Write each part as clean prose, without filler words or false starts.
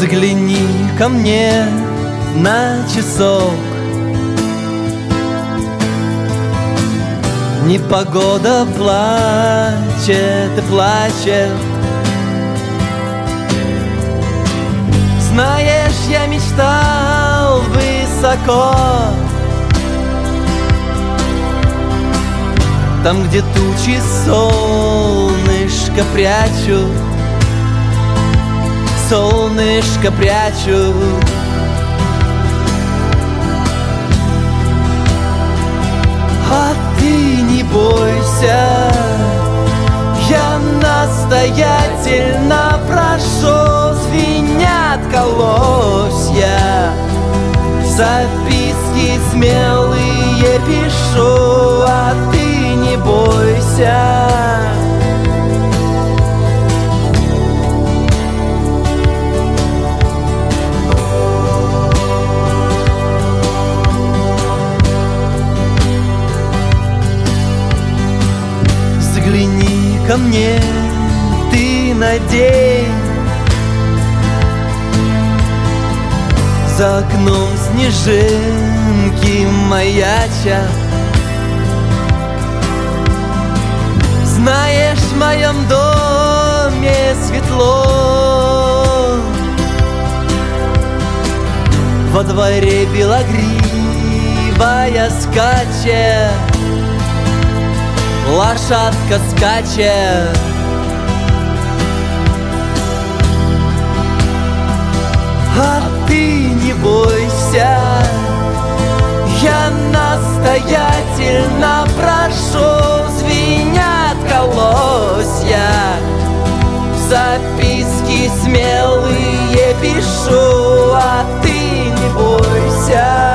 Загляни ко мне на часок. Непогода плачет и плачет. Знаешь, я мечтал высоко, там, где тучи солнышко прячут, солнышко прячут. А ты не бойся, я настоятельно прошу, звенят колосья, записки смелые пишу, а ты не бойся. Загляни ко мне, ты на день. За окном снежинки маячат. Знаешь, в моем доме светло, во дворе белогривая скачет, лошадка скачет. А ты не бойся, я настоятельно прошу, звенят колосья, записки смелые пишу, а ты не бойся.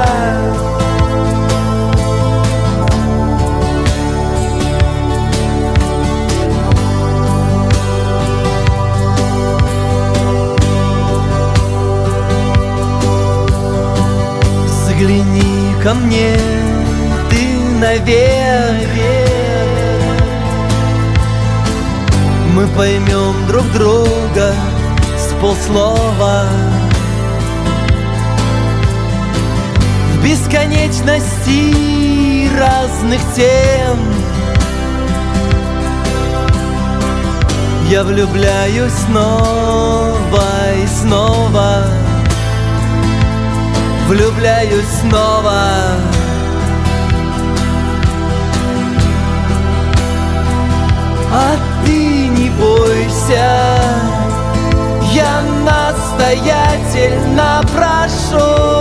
Загляни ко мне, ты наверх. Мы поймем друг друга с полслова. В бесконечности разных тем я влюбляюсь снова и снова, влюбляюсь снова. А ты не бойся, я настоятельно прошу,